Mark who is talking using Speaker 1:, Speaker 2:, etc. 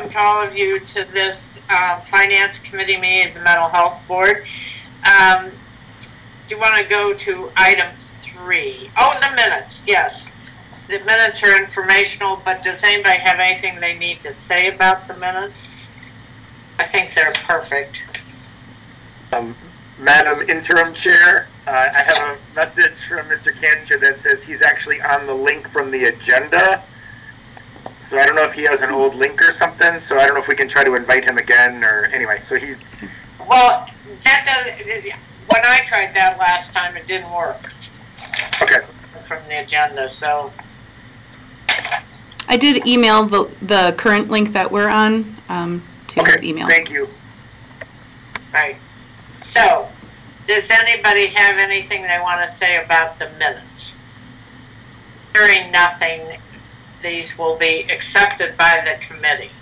Speaker 1: welcome to all of you to this Finance Committee meeting of the Mental Health Board. Do you want to go to item 3? Oh, the minutes, yes. The minutes are informational, but does anybody have anything they need to say about the minutes? I think they're perfect.
Speaker 2: Madam Interim Chair, I have a message from Mr. Kancher that says he's actually on the link from the agenda. So I don't know if he has an old link or something, so I don't know if we can try to invite him again, or anyway, so he's...
Speaker 1: Well, that does, when I tried that last time, it didn't work.
Speaker 2: Okay.
Speaker 1: From the agenda, so...
Speaker 3: I did email the current link that we're on to his emails.
Speaker 2: Thank you.
Speaker 1: Right. So, does anybody have anything they want to say about the minutes? Hearing nothing, these will be accepted by the committee.